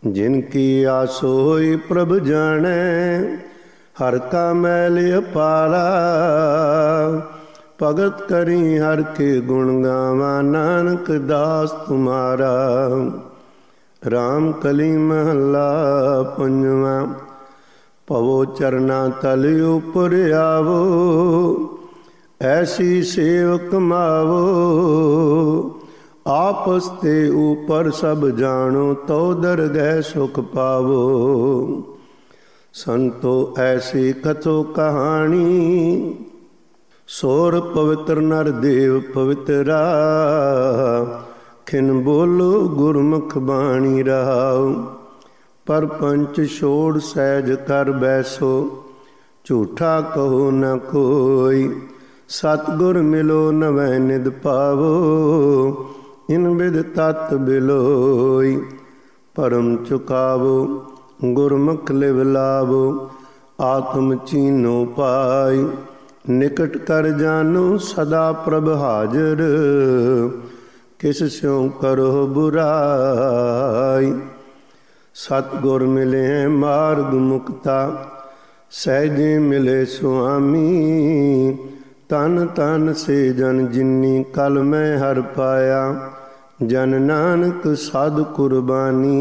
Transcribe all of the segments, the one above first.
जिन की आसो होई प्रभ जाने, हर का मैल अपारा। भगत करी हर के गुण गावा, नानक दास तुम्हारा। राम कली महला पंजवा। पवो चरना तल उपर आवो, ऐसी सेव कमावो। आपस ते ऊपर सब जानो, तो दरगह सुख पावो। संतो ऐसी कथो कहानी, सोर पवित्र नर देव पवित्रा। खिन बोलो गुरमुख बाणी रहाओ, परपंच छोड़ सहज कर बैसो। झूठा कहो न कोई, सतगुर मिलो नवै निद पावो। इन विद तत् बिलोई, परम चुकावो। गुरमुख लिव लावो, आत्म चीनो पाई। निकट कर जानो सदा प्रभ हाजर, किस स्यों करो बुराई। सतगुर मिले मार्ग मुक्ता, सहजे मिले सुआमी। तन तन से जन जिन्नी कल मैं हर पाया, जन नानक साध कुर्बानी।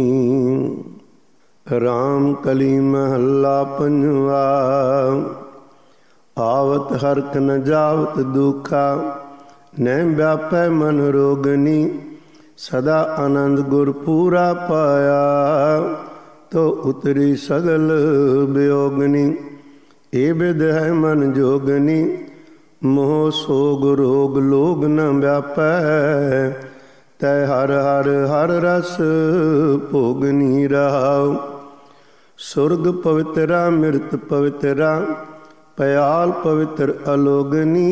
राम कली महला पंजवा। आवत हरख न जावत दुखा, न व्यापै मन रोगनी। सदा आनंद गुर पूरा पाया, तो उतरी सगल वियोगनी। ए विद है मन जोगनी, मोह सोग रोग लोग न व्यापै। तै हर हर हर रस भोगनी रहाओ। सुरग पवित्रा मृत पवित्रा, पयाल पवित्र अलोगनी।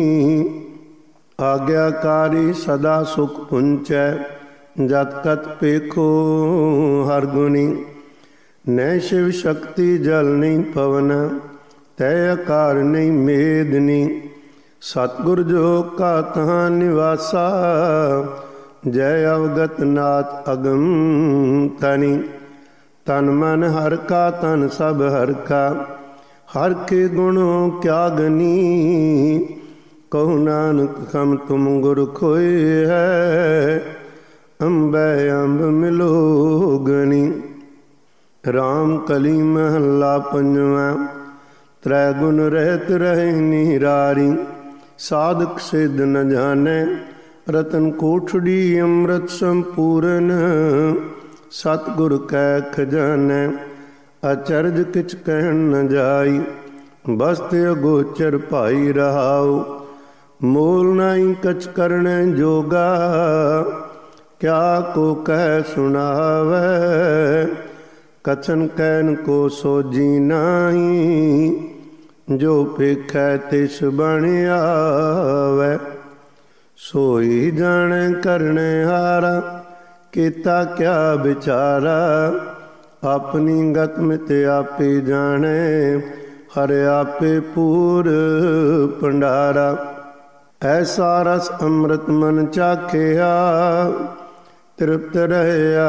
आज्ञाकारी सदा सुख पुंचै, जत कत पेखो हर गुणी। न शिव शक्ति जल नहीं पवन, तै आकार नहीं मेदनी। सतगुर जो का तहाँ निवासा, जय अवगत नाथ अगम तनि। तन मन हर का तन सब हर का, हर के गुणों क्या गनी। कहु नानक हम तुम गुर खोए है, अम्बै अम्ब मिलो गनी। राम कली महला पंजवा। त्रै गुण रहत रहे निरारी, साधक सिद्ध न जाने। रतन कोठड़ी अमृत संपूर्ण, सतगुर कै खजाने। अचरज किछ कहन न जाई, बस्त अगोचर पाई रहाओ। मोल नाई कछ करने जोगा, क्या को कह सुनावै। कथन कहन को सोजी नाही, जो पेखै तिस बन आवै। सोई जाने करने हारा, कीता क्या बिचारा। अपनी गत मित आपे जाने, हर आपे पूर भंडारा। ऐसा रस अमृत मन चाखिया, तृप्त रहया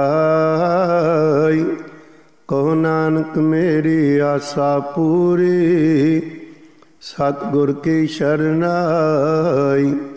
गाई। कहो नानक मेरी आशा पूरी, सतगुर की शरणाई।